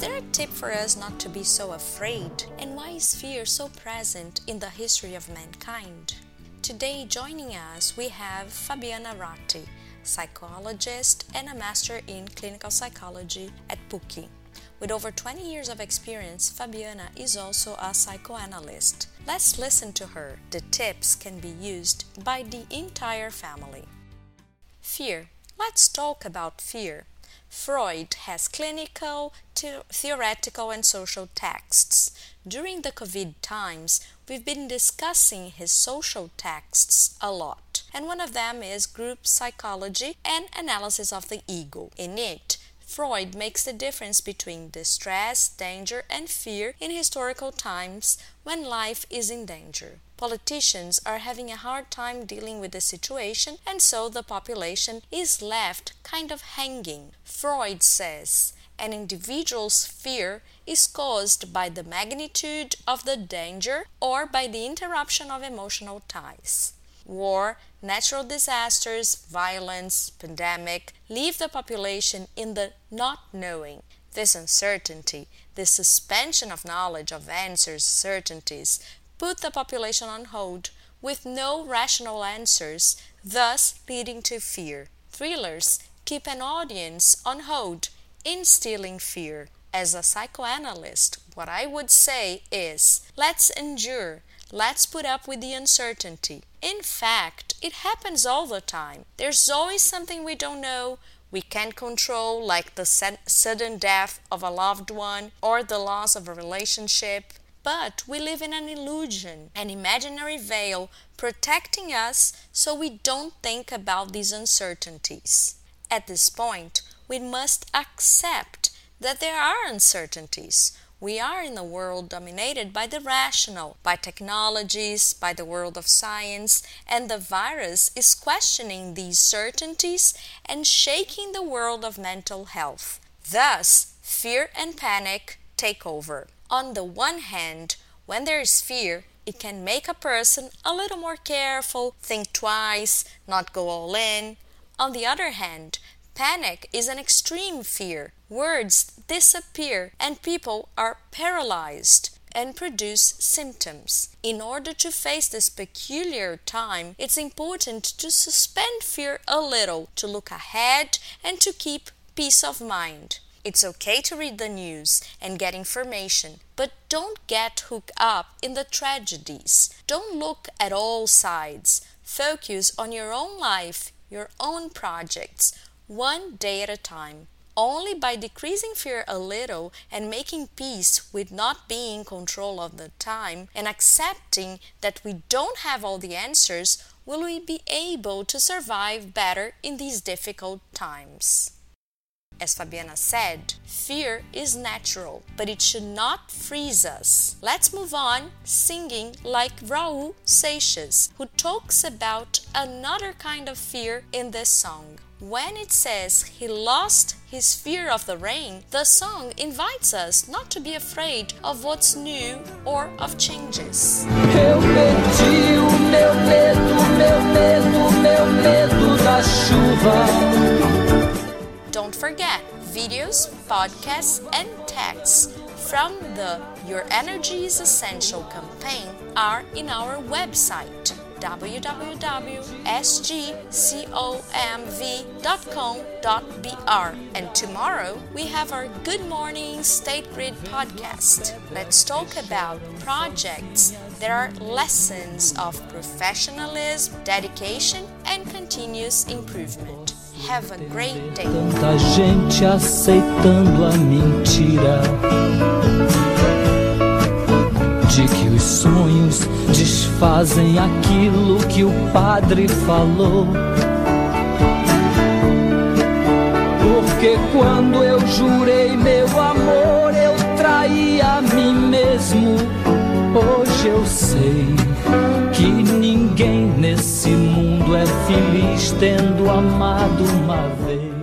there a tip for us not to be so afraid? And why is fear so present in the history of mankind? Today, joining us, we have Fabiana Ratti, psychologist and a master in clinical psychology at PUC. With over 20 years of experience, Fabiana is also a psychoanalyst. Let's listen to her. The tips can be used by the entire family. Fear. Let's talk about fear. Freud has clinical, theoretical, and social texts. During the COVID times, we've been discussing his social texts a lot, and one of them is group psychology and analysis of the ego. In it, Freud makes the difference between distress, danger, and fear in historical times when life is in danger. Politicians are having a hard time dealing with the situation, and so the population is left kind of hanging. Freud says an individual's fear is caused by the magnitude of the danger or by the interruption of emotional ties. War, natural disasters, violence, pandemic leave the population in the not knowing. This uncertainty, this suspension of knowledge of answers, certainties, put the population on hold with no rational answers, thus leading to fear. Thrillers keep an audience on hold, instilling fear. As a psychoanalyst, what I would say is, let's endure. Let's put up with the uncertainty. In fact, it happens all the time. There's always something we don't know, we can't control, like the sudden death of a loved one or the loss of a relationship. But we live in an illusion, an imaginary veil protecting us so we don't think about these uncertainties. At this point, we must accept that there are uncertainties. We are in a world dominated by the rational, by technologies, by the world of science, and the virus is questioning these certainties and shaking the world of mental health. Thus, fear and panic take over. On the one hand, when there is fear, it can make a person a little more careful, think twice, not go all in. On the other hand, panic is an extreme fear. Words disappear and people are paralyzed and produce symptoms. In order to face this peculiar time, it's important to suspend fear a little, to look ahead and to keep peace of mind. It's okay to read the news and get information, but don't get hooked up in the tragedies. Don't look at all sides. Focus on your own life, your own projects, one day at a time. Only by decreasing fear a little and making peace with not being in control of the time and accepting that we don't have all the answers will we be able to survive better in these difficult times. As Fabiana said, fear is natural, but it should not freeze us. Let's move on singing like Raul Seixas, who talks about another kind of fear in this song. When it says he lost his fear of the rain, the song invites us not to be afraid of what's new or of changes. Eu perdi o meu medo da chuva. Don't forget, videos, podcasts, and texts from the Your Energy is Essential campaign are in our website www.sgcomv.com.br, and tomorrow we have our Good Morning State Grid podcast. Let's talk about projects that are lessons of professionalism, dedication, and continuous improvement. Have a great day. Tanta gente aceitando a mentira de que os sonhos desfazem aquilo que o padre falou. Porque quando eu jurei meu amor, eu traí a mim mesmo. Hoje eu sei que ninguém nesse mundo é feliz tendo amado uma vez.